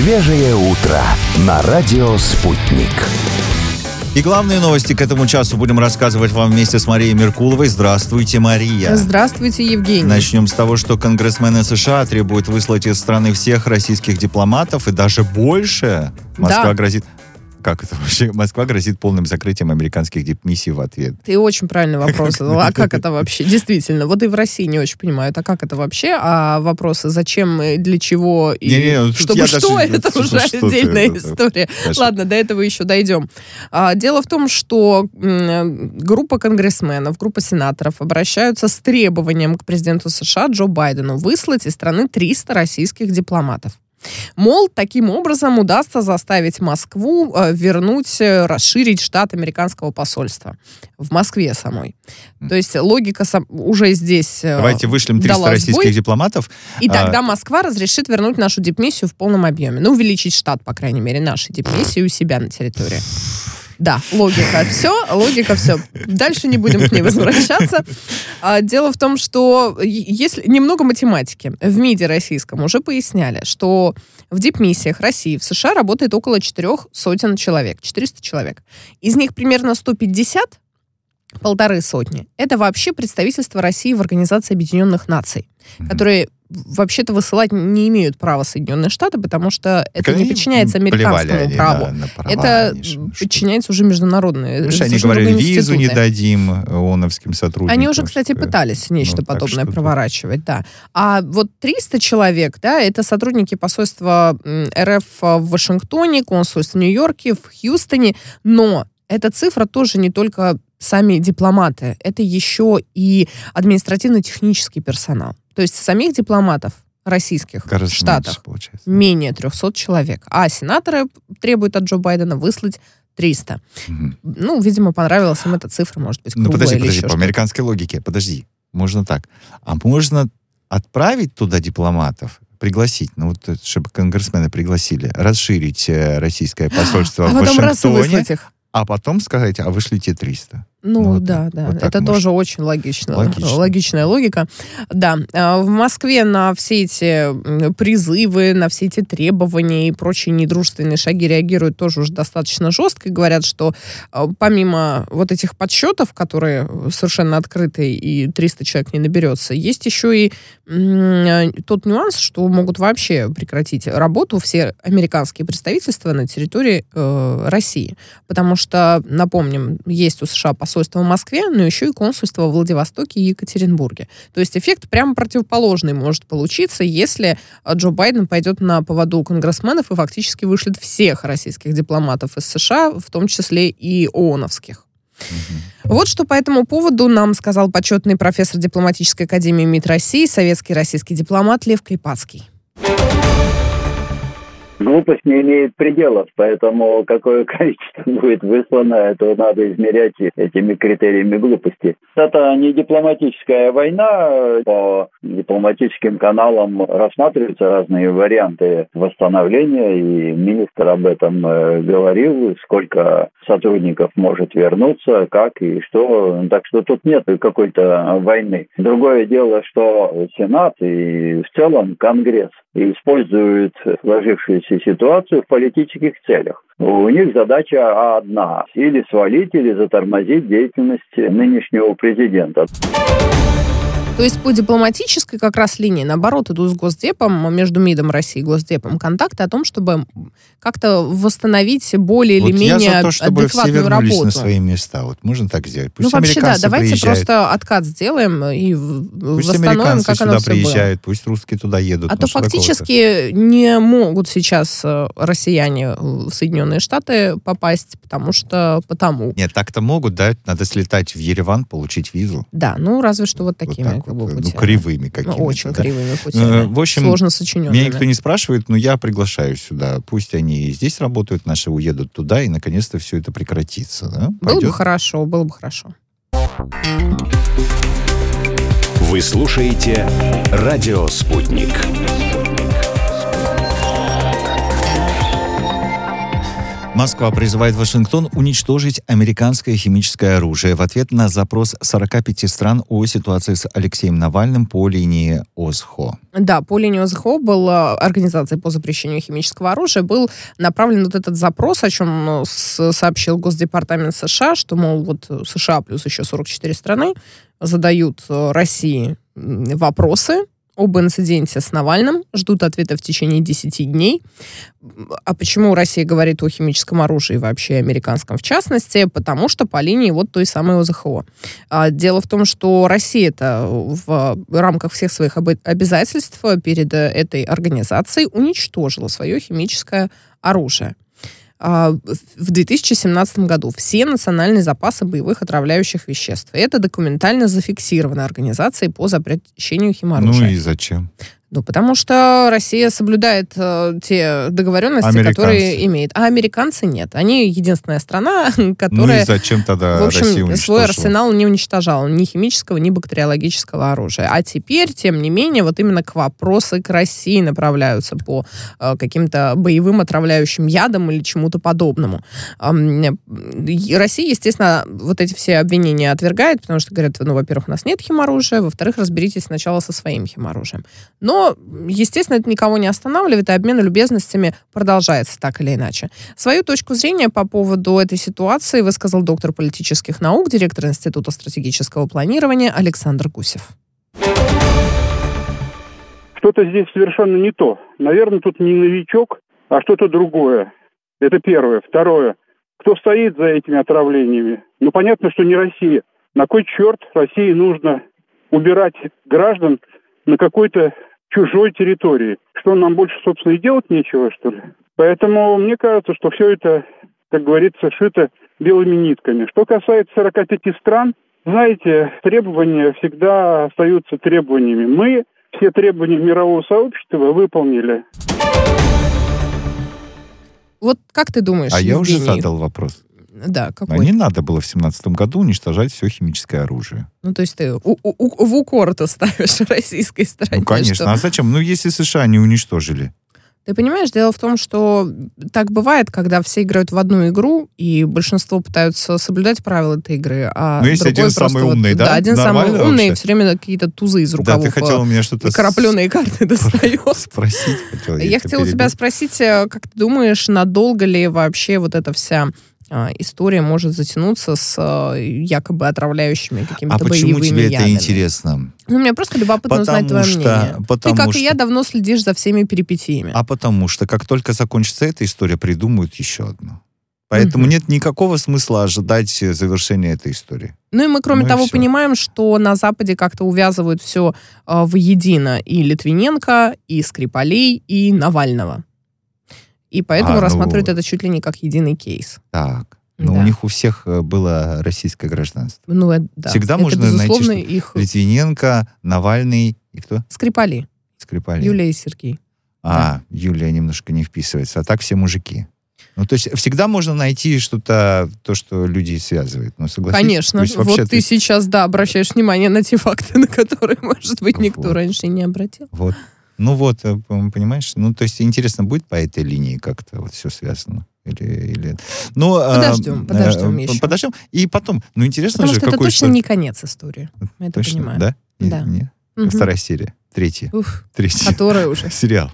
Свежее утро на радио «Спутник». И главные новости к этому часу будем рассказывать вам вместе с Марией Меркуловой. Здравствуйте, Мария. Здравствуйте, Евгений. Начнем с того, что конгрессмены США требуют выслать из страны всех российских дипломатов и даже больше. Москва грозит... Как это вообще? Москва грозит полным закрытием американских дипмиссий в ответ. Ты очень правильный вопрос задал. А как это вообще? Действительно. Вот и в России не очень понимают, а как это вообще? А вопросы зачем, для чего и чтобы что, это уже отдельная история. Ладно, до этого еще дойдем. Дело в том, что группа конгрессменов, группа сенаторов обращаются с требованием к президенту США Джо Байдену выслать из страны 300 российских дипломатов. Мол, таким образом удастся заставить Москву вернуть, расширить штат американского посольства в Москве самой. То есть логика уже здесь Давайте вышлем 300 российских дипломатов. И тогда Москва разрешит вернуть нашу дипмиссию в полном объеме. Ну, увеличить штат, по крайней мере, нашей дипмиссии у себя на территории. Да, логика все. Дальше не будем к ней возвращаться. Дело в том, что если немного математики в МИДе российском уже поясняли, что в дипмиссиях России в США работает около 400 человек, 400 человек. Из них примерно 150, 150, это вообще представительство России в Организации Объединенных Наций, которые вообще-то высылать не имеют права Соединенные Штаты, потому что это не подчиняется американскому праву. Это подчиняется уже международной. Они говорили, визу не дадим ООНовским сотрудникам. Они уже, кстати, пытались нечто подобное проворачивать, да. А вот 300 человек, да, это сотрудники посольства РФ в Вашингтоне, консульства в Нью-Йорке, в Хьюстоне, но эта цифра тоже не только сами дипломаты, это еще и административно-технический персонал. То есть самих дипломатов российских в Штатах менее 300 человек. А сенаторы требуют от Джо Байдена выслать 300. Ну, видимо, понравилась им эта цифра, может быть, круглая или еще что-то. По американской логике, можно так. А можно отправить туда дипломатов, пригласить, чтобы конгрессмены пригласили, расширить российское посольство в Вашингтоне, а потом сказать, а вышлите 300. Да. Вот это тоже очень логичная логика. Да, в Москве на все эти призывы, на все эти требования и прочие недружественные шаги реагируют тоже уже достаточно жестко и говорят, что помимо вот этих подсчетов, которые совершенно открыты и 300 человек не наберется, есть еще и тот нюанс, что могут вообще прекратить работу все американские представительства на территории России. Потому что, напомним, есть у США посольство в Москве, но еще и консульство в Владивостоке и Екатеринбурге. То есть эффект прямо противоположный может получиться, если Джо Байден пойдет на поводу конгрессменов и фактически вышлет всех российских дипломатов из США, в том числе и ООНовских. Вот что по этому поводу нам сказал почетный профессор дипломатической академии МИД России, советский российский дипломат Лев Крипацкий. Глупость не имеет пределов, поэтому какое количество будет выслано, это надо измерять этими критериями глупости. Это не дипломатическая война. По дипломатическим каналам рассматриваются разные варианты восстановления, и министр об этом говорил, сколько сотрудников может вернуться, как и что. Так что тут нет какой-то войны. Другое дело, что Сенат и в целом Конгресс используют сложившуюся ситуацию в политических целях. У них задача одна – или свалить, или затормозить деятельность нынешнего президента. То есть по дипломатической как раз линии, наоборот, идут с Госдепом, между МИДом России и Госдепом, контакты о том, чтобы как-то восстановить более или менее за то, чтобы адекватную все вернулись работу. На свои места. Можно так сделать. Пусть вообще, да, давайте приезжают. Просто откат сделаем и пусть восстановим, как оно все приезжают, было. Пусть русские туда едут. А то фактически не могут сейчас россияне в Соединенные Штаты попасть, потому. Нет, так-то могут, да? Надо слетать в Ереван, получить визу. Да, разве что вот такими путями. Кривыми какими-то. Очень кривыми путями. В общем, сложно сочиненными. Меня никто не спрашивает, но я приглашаю сюда. Пусть они здесь работают, наши уедут туда, и наконец-то все это прекратится. Да? Было бы хорошо. Вы слушаете «Радио Спутник». Москва призывает Вашингтон уничтожить американское химическое оружие в ответ на запрос 45 стран о ситуации с Алексеем Навальным по линии ОСХО. Да, по линии ОСХО была организация по запрещению химического оружия, был направлен вот этот запрос, о чем сообщил Госдепартамент США, что, мол, вот США плюс еще 44 страны задают России вопросы об инциденте с Навальным, ждут ответа в течение 10 дней. А почему Россия говорит о химическом оружии вообще, американском в частности? Потому что по линии вот той самой ОЗХО. Дело в том, что Россия-то в рамках всех своих обязательств перед этой организацией уничтожила свое химическое оружие. В 2017 году все национальные запасы боевых отравляющих веществ. Это документально зафиксировано Организацией по запрещению химоружия. Ну и зачем? Ну, потому что Россия соблюдает те договоренности, которые имеет. А американцы нет. Они единственная страна, которая... Ну и зачем тогда в общем, Россия уничтожила? Свой арсенал не уничтожала. Ни химического, ни бактериологического оружия. А теперь, тем не менее, вот именно вопросы к России направляются по каким-то боевым отравляющим ядам или чему-то подобному. Россия, естественно, вот эти все обвинения отвергает, потому что говорят, ну, во-первых, у нас нет химоружия, во-вторых, разберитесь сначала со своим химоружием. Но, естественно, это никого не останавливает, и обмен любезностями продолжается так или иначе. Свою точку зрения по поводу этой ситуации высказал доктор политических наук, директор Института стратегического планирования Александр Гусев. Что-то здесь совершенно не то. Наверное, тут не новичок, а что-то другое. Это первое. Второе. Кто стоит за этими отравлениями? Ну, понятно, что не Россия. На кой черт России нужно убирать граждан на какой-то чужой территории? Что, нам больше, собственно, и делать нечего, что ли? Поэтому мне кажется, что все это, как говорится, шито белыми нитками. Что касается 45 стран, знаете, требования всегда остаются требованиями. Мы все требования мирового сообщества выполнили. Вот как ты думаешь, А Евгений? я уже задал вопрос. Да, какой? А не надо было в 2017 году уничтожать все химическое оружие. Ну, то есть ты в укор-то ставишь российской стороне. Ну, конечно. Что... А зачем? Ну, если США не уничтожили. Ты понимаешь, дело в том, что так бывает, когда все играют в одну игру, и большинство пытаются соблюдать правила этой игры, а ну, если один самый умный, да? Да, один Нормально самый умный, вообще? все время какие-то тузы из рукавов. Да, ты хотел у меня что-то... Крапленые карты достает. Спросить хотел. Я хотела тебя спросить, как ты думаешь, надолго ли вообще вот эта вся история может затянуться с якобы отравляющими какими-то боевыми ядами? А почему тебе это интересно? Ну, мне просто любопытно узнать твое мнение. Ты, как и я, давно следишь за всеми перипетиями. А потому что, как только закончится эта история, придумают еще одну. Поэтому нет никакого смысла ожидать завершения этой истории. Ну и мы, кроме того, понимаем, что на Западе как-то увязывают все воедино. И Литвиненко, и Скрипалей, и Навального. И поэтому рассматривают это чуть ли не как единый кейс. Так. Но у них у всех было российское гражданство. Ну, да. Всегда это, можно найти их... Литвиненко, Навальный и кто? Скрипали. Юлия и Сергей. Юлия немножко не вписывается. А так все мужики. Ну, то есть всегда можно найти что-то, то, что людей связывает. Ну, согласись? Конечно. Вот ты сейчас, обращаешь внимание на те факты, на которые, может быть, никто раньше не обратил. Вот. Ну вот, понимаешь? Ну, то есть интересно, будет по этой линии как-то вот все связано? Или... Ну, подождем еще. Подождем. И потом, ну, интересно Потому же, что это точно не конец истории. Мы это понимаем. Да? Да. Нет? Вторая серия. Третья. Которая уже. Сериал.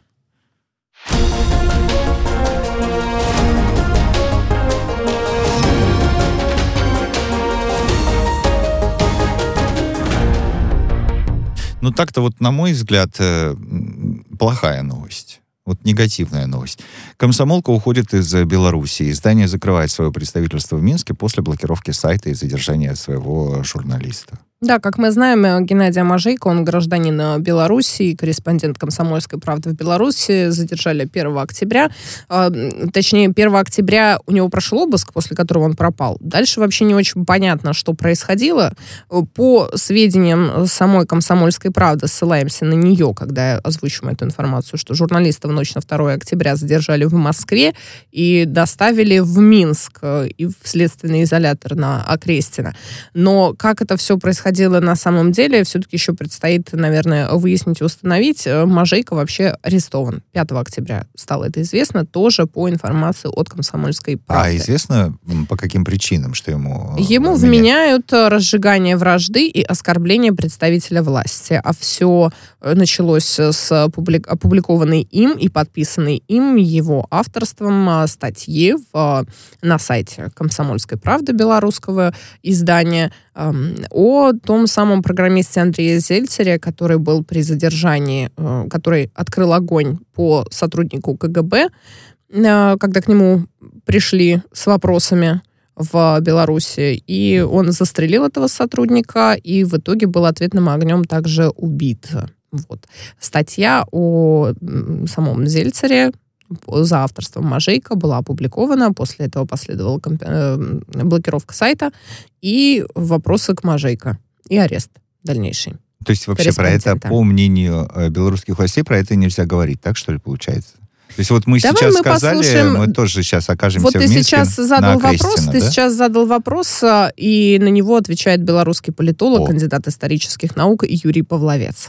Ну, так-то вот, на мой взгляд, плохая новость. Вот негативная новость. Комсомолка уходит из Белоруссии. Издание закрывает свое представительство в Минске после блокировки сайта и задержания своего журналиста. Да, как мы знаем, Геннадий Амажейко, он гражданин Белоруссии, корреспондент «Комсомольской правды» в Беларуси, задержали 1 октября. Точнее, 1 октября у него прошел обыск, после которого он пропал. Дальше вообще не очень понятно, что происходило. По сведениям самой «Комсомольской правды», ссылаемся на нее, когда озвучим эту информацию, что журналиста в ночь на 2 октября задержали в Москве и доставили в Минск и в следственный изолятор на Окрестино. Но как это все происходило происходило на самом деле, все-таки еще предстоит, наверное, выяснить и установить. Можейко вообще арестован. 5 октября стало это известно, тоже по информации от «Комсомольской правды». А известно, по каким причинам, что ему... Ему вменяют разжигание вражды и оскорбление представителя власти. А все началось с опубликованной им и подписанной им его авторством статьи на сайте «Комсомольской правды», белорусского издания, о том самом программисте Андрее Зельцере, который был при задержании, который открыл огонь по сотруднику КГБ, когда к нему пришли с вопросами в Беларуси, и он застрелил этого сотрудника, и в итоге был ответным огнем также убит. Вот. Статья о самом Зельцере за авторством Можейко была опубликована, после этого последовала блокировка сайта и вопросы к Можейко, и арест дальнейший. То есть вообще про это, по мнению белорусских властей, про это нельзя говорить, так что ли, получается? То есть вот мы сейчас сказали, мы тоже сейчас окажемся в Минске. Вот ты сейчас задал вопрос, и на него отвечает белорусский политолог, кандидат исторических наук Юрий Павловец.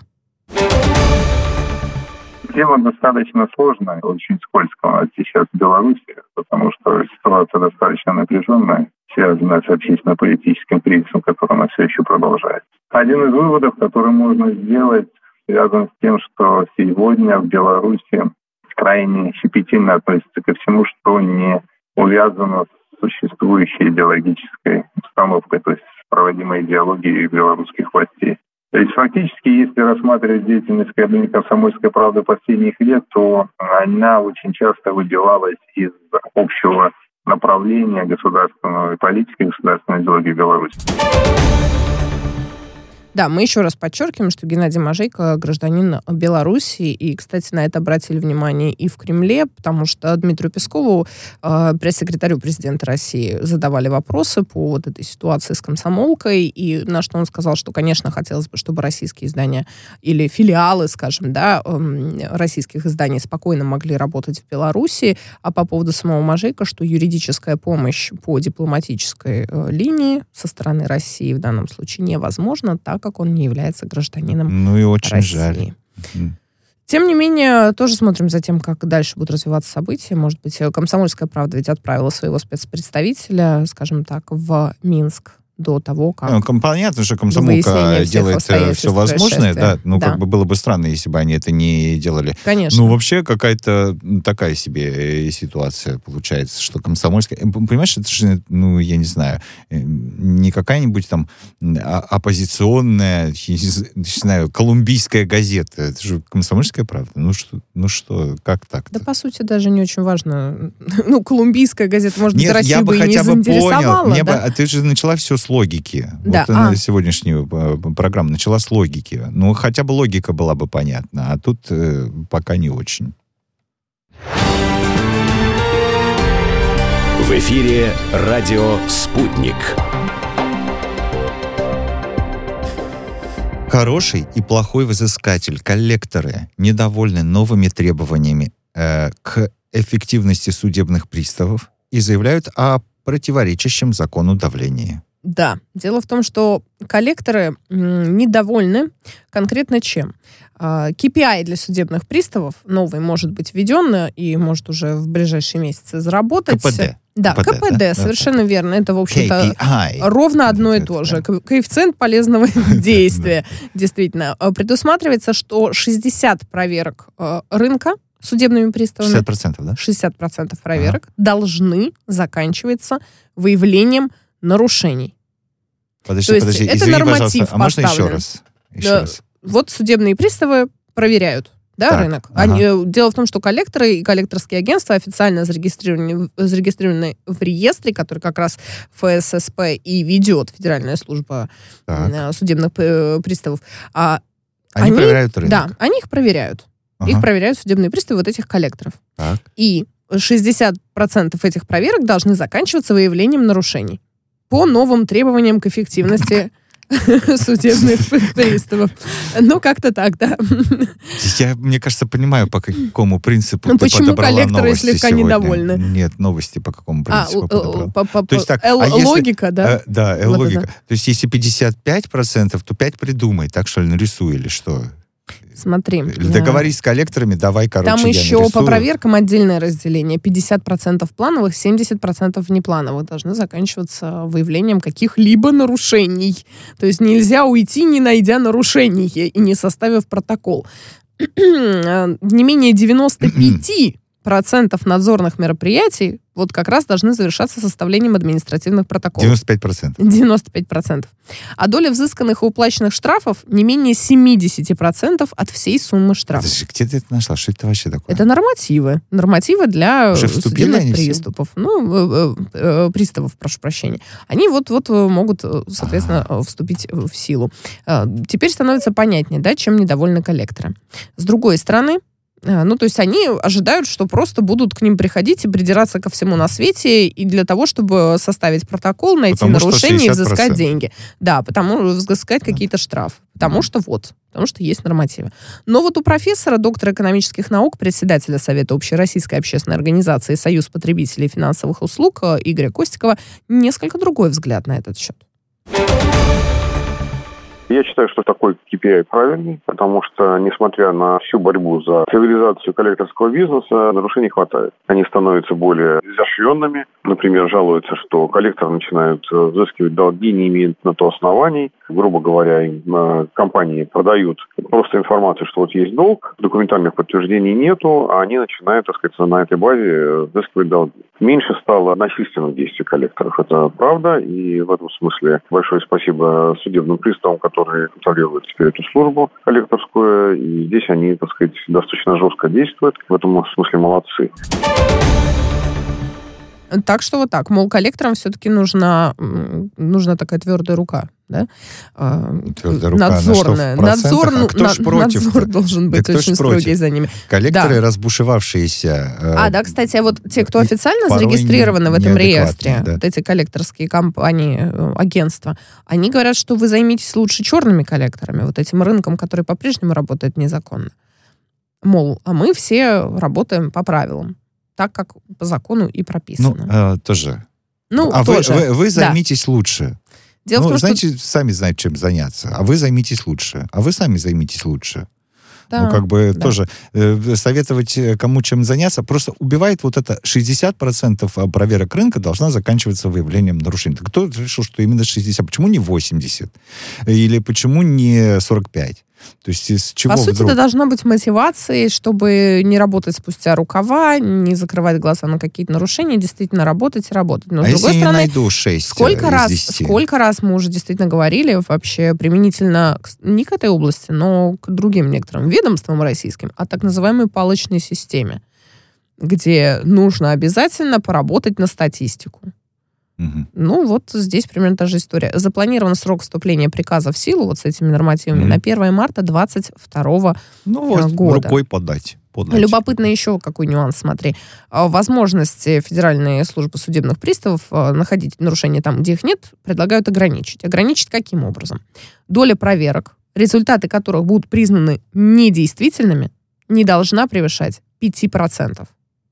Дело достаточно сложное, очень скользкое сейчас в Беларуси, потому что ситуация достаточно напряженная, связанная с общественно-политическим кризисом, который у нас все еще продолжается. Один из выводов, который можно сделать, связан с тем, что сегодня в Беларуси крайне щепетильно относится ко всему, что не увязано с существующей идеологической установкой, то есть с проводимой идеологией белорусских властей. То есть фактически, если рассматривать деятельность «Комсомольской правды» последних лет, то она очень часто выбивалась из общего направления государственной политики, государственной идеологии Беларуси. Да, мы еще раз подчеркиваем, что Геннадий Можейко гражданин Беларуси, и, кстати, на это обратили внимание и в Кремле, потому что Дмитрию Пескову, пресс-секретарю президента России, задавали вопросы по вот этой ситуации с комсомолкой, и на что он сказал, что, конечно, хотелось бы, чтобы российские издания или филиалы, скажем, да, российских изданий спокойно могли работать в Беларуси, а по поводу самого Можейко, что юридическая помощь по дипломатической линии со стороны России в данном случае невозможна, так как он не является гражданином Ну и очень России. жаль. Тем не менее, тоже смотрим за тем, как дальше будут развиваться события. Может быть, «Комсомольская правда» ведь отправила своего спецпредставителя, скажем так, в Минск до того, как... Понятно, что комсомолка делает все возможное, да. Ну, да. как бы было бы странно, если бы они это не делали. Конечно. Ну, вообще какая-то такая себе ситуация получается, что комсомольская... Понимаешь, это же, ну, я не знаю, не какая-нибудь там оппозиционная, я не знаю, колумбийская газета. Это же «Комсомольская правда». Ну что, как так-то? Да, по сути, даже не очень важно. Ну, колумбийская газета, может быть, Россию я бы и не хотя бы заинтересовала. понял. Да? Ты же начала все с логики. Да. Вот сегодняшнюю программу начала с логики. Ну, хотя бы логика была бы понятна, а тут пока не очень. В эфире радио «Спутник». Хороший и плохой взыскатель, коллекторы, недовольны новыми требованиями к эффективности судебных приставов и заявляют о противоречащем закону давлении. Да. Дело в том, что коллекторы недовольны конкретно чем? KPI для судебных приставов новый может быть введен и может уже в ближайшие месяцы заработать. КПД. Да, КПД, совершенно верно. Это, в общем-то, KPI. ровно одно и то же. Коэффициент полезного действия. Действительно. Предусматривается, что 60 проверок рынка судебными приставами, 60%, да? 60% проверок должны заканчиваться выявлением нарушений. Подожди, это извини, норматив пожалуйста, а можно поставлен. еще раз? Вот судебные приставы проверяют, да, так, рынок. ага. Дело в том, что коллекторы и коллекторские агентства официально зарегистрированы в реестре, который как раз ФССП и ведет Федеральная служба судебных приставов. Они проверяют рынок? Да, они их проверяют. Ага. Их проверяют судебные приставы вот этих коллекторов. Так. И 60% этих проверок должны заканчиваться выявлением нарушений по новым требованиям к эффективности судебных приставов. Ну, как-то так, да. Я, мне кажется, понимаю, по какому принципу ты подобрала коллекторы слегка сегодня. недовольны? Нет, новости по какому принципу подобрала. То есть так, логика, да? Да, логика. То есть если 55%, то 5 придумай, так что ли, нарисуй или что? Смотри. Договорись с коллекторами, давай, короче, там я еще нарисую. по проверкам отдельное разделение. 50% плановых, 70% неплановых должны заканчиваться выявлением каких-либо нарушений. То есть нельзя уйти, не найдя нарушений и не составив протокол. Не менее 95% надзорных мероприятий вот как раз должны завершаться составлением административных протоколов. 95%. 95%. А доля взысканных и уплаченных штрафов не менее 70% от всей суммы штрафа. Подожди, где ты это нашла? Что это вообще такое? Это нормативы. Нормативы для судебных приступов. Приставов, прошу прощения. Они вот могут, соответственно, вступить в силу. Теперь становится понятнее, да, чем недовольны коллекторы. С другой стороны, то есть они ожидают, что просто будут к ним приходить и придираться ко всему на свете, и для того, чтобы составить протокол, найти нарушение и взыскать деньги. Да, взыскать какие-то штрафы. Потому что есть нормативы. Но вот у профессора, доктора экономических наук, председателя Совета Общероссийской общественной организации «Союз потребителей финансовых услуг» Игоря Костикова несколько другой взгляд на этот счет. Я считаю, что такой KPI правильный, потому что, несмотря на всю борьбу за цивилизацию коллекторского бизнеса, нарушений хватает. Они становятся более изощренными. Например, жалуются, что коллекторы начинают взыскивать долги, не имеют на то оснований. Грубо говоря, компании продают просто информацию, что вот есть долг, документальных подтверждений нету, а они начинают, так сказать, на этой базе взыскивать долги. Меньше стало насильственных действий коллекторов, это правда, и в этом смысле большое спасибо судебным приставам, которые контролируют теперь эту службу коллекторскую, и здесь они, так сказать, достаточно жестко действуют, в этом смысле молодцы. Так что вот так, мол, коллекторам все-таки нужна такая твердая рука, да? Твердая рука, надзорная. Надзор должен быть очень строгий за ними. Коллекторы, разбушевавшиеся. Кстати, вот те, кто официально зарегистрированы в этом реестре, вот эти коллекторские компании, агентства, они говорят, что вы займитесь лучше черными коллекторами, вот этим рынком, который по-прежнему работает незаконно. Мол, а мы все работаем по правилам, так, как по закону и прописано. Тоже. Тоже. Вы займитесь лучше. Дело в том, знаете, сами знаете, чем заняться. А вы займитесь лучше. А вы сами займитесь лучше. Да, тоже советовать кому чем заняться, просто убивает вот это 60% проверок рынка должна заканчиваться выявлением нарушений. Так кто решил, что именно 60? Почему не 80? Или почему не 45? То есть из чего По сути, это должна быть мотивацией, чтобы не работать спустя рукава, не закрывать глаза на какие-то нарушения, действительно работать и работать. Но, с другой стороны, я найду 6 сколько раз мы уже действительно говорили вообще применительно не к этой области, но к другим некоторым ведомствам российским, о так называемой палочной системе, где нужно обязательно поработать на статистику. Угу. Вот здесь примерно та же история. Запланирован срок вступления приказа в силу вот с этими нормативами на 1 марта 2022 года. Рукой подать. Любопытно еще какой нюанс, смотри. Возможности Федеральной службы судебных приставов находить нарушения там, где их нет, предлагают ограничить. Ограничить каким образом? Доля проверок, результаты которых будут признаны недействительными, не должна превышать 5%.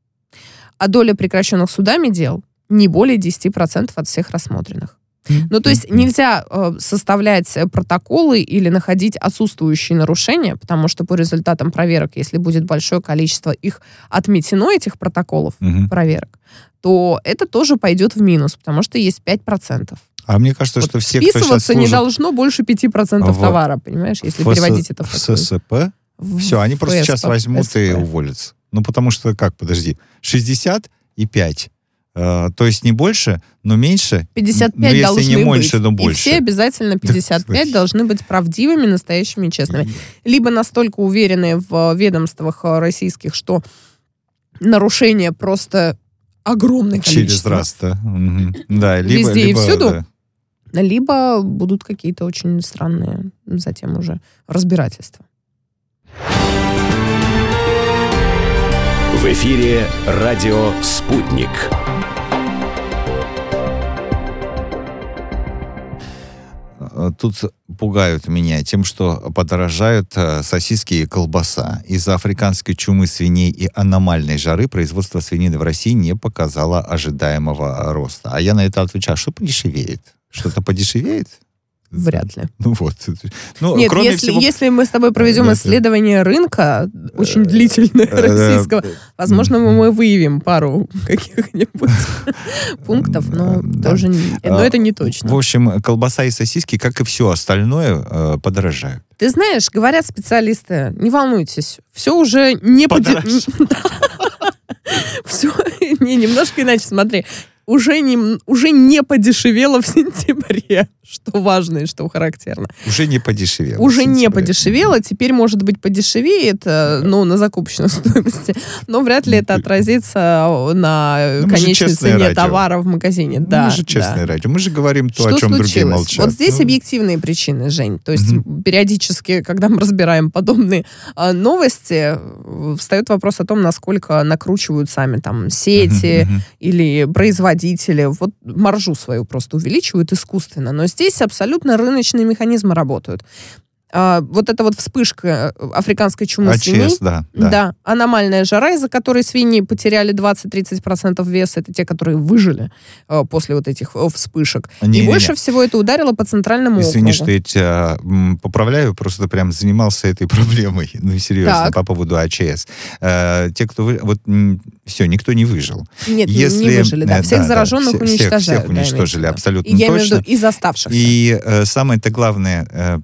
А доля прекращенных судами дел не более 10% от всех рассмотренных. То есть нельзя составлять протоколы или находить отсутствующие нарушения, потому что по результатам проверок, если будет большое количество их отметено, этих протоколов проверок, то это тоже пойдет в минус, потому что есть 5%. А мне кажется, что все, кто сейчас списываться не должно больше 5% товара, понимаешь, если переводить это в такое. ССП, все, они просто сейчас возьмут и уволятся. Подпотому что, 60 и 5. То есть не больше, но меньше. 55 но если должны не больше, быть. но больше. И все обязательно 55 должны быть правдивыми, настоящими и честными. Либо настолько уверены в ведомствах российских, что нарушения просто огромное количество. Через раз, да. Да, везде и всюду. Да. Либо будут какие-то очень странные затем уже разбирательства. В эфире радио «Спутник». тут пугают меня тем, что подорожают сосиски и колбаса. Из-за африканской чумы свиней и аномальной жары производство свинины в России не показало ожидаемого роста. А я на это отвечаю, что подешевеет? Что-то подешевеет? Вряд ли. Ну вот. Ну, нет, если мы с тобой проведем исследование рынка, очень длительное российского, возможно, мы выявим пару каких-нибудь пунктов, но тоже но это не точно. В общем, колбаса и сосиски, как и все остальное, подорожают. Ты знаешь, говорят специалисты, не волнуйтесь, все уже не все немножко иначе, смотри. Уже не подешевело в сентябре, что важно и что характерно. Уже не подешевело. Уже не подешевело, теперь, может быть, подешевеет, на закупочной стоимости, но вряд ли это отразится на конечной цене товара в магазине. Да, мы же честное радио, мы же говорим то, что о чем случилось? Другие молчат. Вот здесь объективные причины, Жень. То есть периодически, когда мы разбираем подобные новости, встает вопрос о том, насколько накручивают сами там сети или производители. Вот маржу свою просто увеличивают искусственно. Но здесь абсолютно рыночные механизмы работают. Вот эта вот вспышка африканской чумы свиней. Да, аномальная жара, из-за которой свиньи потеряли 20-30% веса. Это те, которые выжили после вот этих вспышек. И больше всего это ударило по центральному округу. Извини, что я тебя поправляю, просто прям занимался этой проблемой. Ну, серьезно, по поводу АЧС. Те, кто... Вот все, никто не выжил. Нет, не выжили, да. Всех зараженных уничтожают. Всех уничтожили, абсолютно точно. Я имею в виду из оставшихся. И самое-то главное...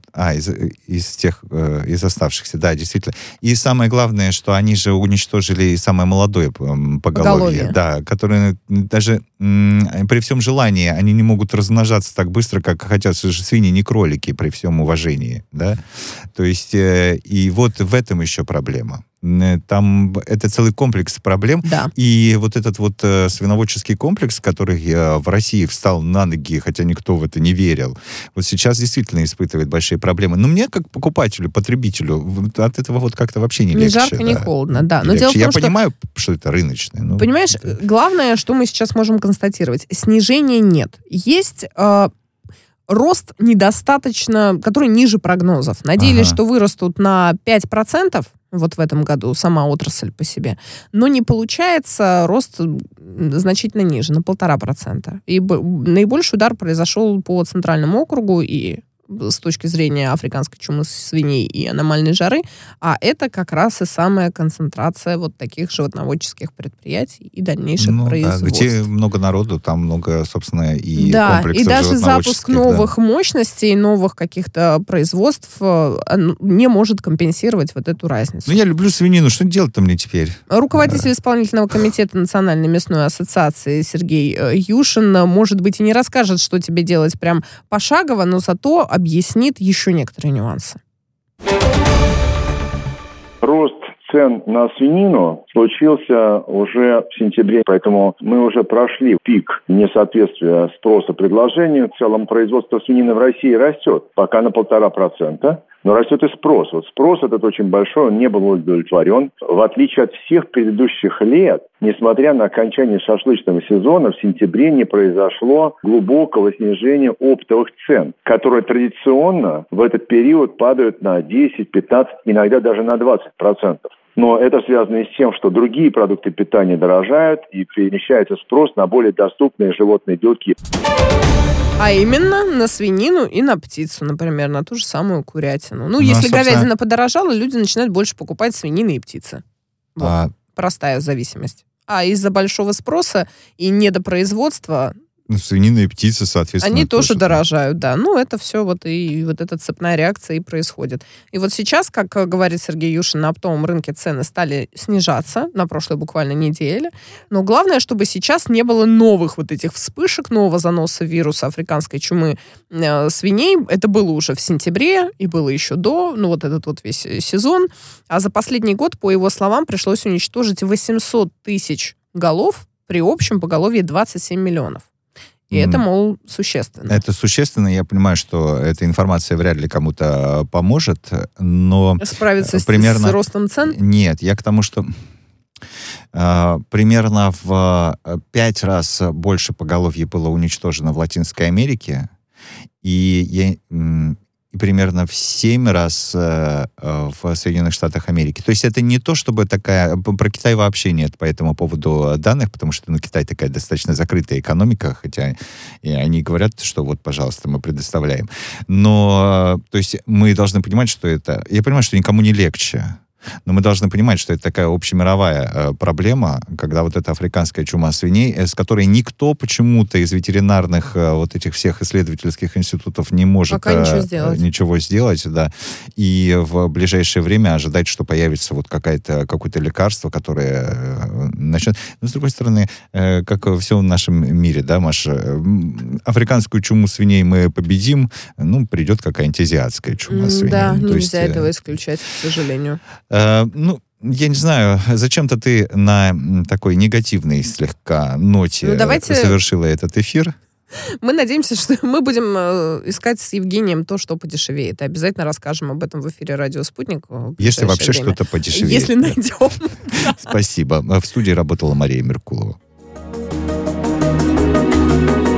из оставшихся, да, действительно. И самое главное, что они же уничтожили самое молодое поголовье. Да, которое даже при всем желании они не могут размножаться так быстро, как хотят. Свиньи не кролики, при всем уважении, да. То есть, и вот в этом еще проблема. Там это целый комплекс проблем. Да. И вот этот вот свиноводческий комплекс, который в России встал на ноги, хотя никто в это не верил, вот сейчас действительно испытывает большие проблемы. Но мне, как покупателю, потребителю, от этого вот как-то вообще не легче. Ни жарко, ни холодно, да. Но дело в том, я понимаю, что это рыночное. Но понимаешь, главное, что мы сейчас можем констатировать. Снижения нет. Есть... рост недостаточно, который ниже прогнозов. Надеялись, что вырастут на 5% вот в этом году, сама отрасль по себе. Но не получается, рост значительно ниже, на 1,5%. И наибольший удар произошел по центральному округу и с точки зрения африканской чумы свиней и аномальной жары, а это как раз и самая концентрация вот таких животноводческих предприятий и дальнейших производств. Да, где много народу, там много, собственно, и да, комплексов и даже запуск новых мощностей, новых каких-то производств не может компенсировать вот эту разницу. Ну, я люблю свинину, что делать-то мне теперь? Руководитель исполнительного комитета Национальной мясной ассоциации Сергей Юшин, может быть, и не расскажет, что тебе делать прям пошагово, но зато объяснит еще некоторые нюансы. Рост цен на свинину случился уже в сентябре, поэтому мы уже прошли пик несоответствия спроса предложению. В целом производство свинины в России растет, пока на 1,5%. Но растет и спрос. Вот спрос этот очень большой, он не был удовлетворен. В отличие от всех предыдущих лет, несмотря на окончание шашлычного сезона, в сентябре не произошло глубокого снижения оптовых цен, которые традиционно в этот период падают на 10, 15, иногда даже на 20%. Но это связано и с тем, что другие продукты питания дорожают и перемещается спрос на более доступные животные белки. А именно на свинину и на птицу, например, на ту же самую курятину. Ну, если говядина подорожала, люди начинают больше покупать свинины и птицы. Вот. Простая зависимость. А из-за большого спроса и недопроизводства... свинина и птица, соответственно, они тоже дорожают, да. Ну, это все вот и вот эта цепная реакция и происходит. И вот сейчас, как говорит Сергей Юшин, на оптовом рынке цены стали снижаться на прошлой буквально неделе. Но главное, чтобы сейчас не было новых вот этих вспышек, нового заноса вируса африканской чумы свиней. Это было уже в сентябре и было еще до, ну, вот этот вот весь сезон. А за последний год, по его словам, пришлось уничтожить 800 тысяч голов при общем поголовье 27 миллионов. И это, мол, существенно. Это существенно. Я понимаю, что эта информация вряд ли кому-то поможет, но... Справиться примерно... с ростом цен? Нет, я к тому, что примерно в 5 раз больше поголовья было уничтожено в Латинской Америке, и примерно в 7 раз в Соединенных Штатах Америки. То есть это не то, чтобы такая... Про Китай вообще нет по этому поводу данных, потому что Китай такая достаточно закрытая экономика, хотя и они говорят, что вот, пожалуйста, мы предоставляем. Но, то есть мы должны понимать, что это... Я понимаю, что никому не легче. Но мы должны понимать, что это такая общемировая проблема, когда вот эта африканская чума свиней, с которой никто почему-то из ветеринарных вот этих всех исследовательских институтов не может ничего сделать, да. И в ближайшее время ожидать, что появится вот какое-то лекарство, которое начнет... Но, с другой стороны, как все в нашем мире, да, Маша, африканскую чуму свиней мы победим, придет какая-нибудь азиатская чума свиней. Да, нельзя этого исключать, к сожалению. Я не знаю, зачем-то ты на такой негативной слегка ноте завершила этот эфир. Мы надеемся, что мы будем искать с Евгением то, что подешевеет. И обязательно расскажем об этом в эфире «Радио Спутник». Если вообще время. Что-то подешевеет. Если найдем. Спасибо. В студии работала Мария Меркулова.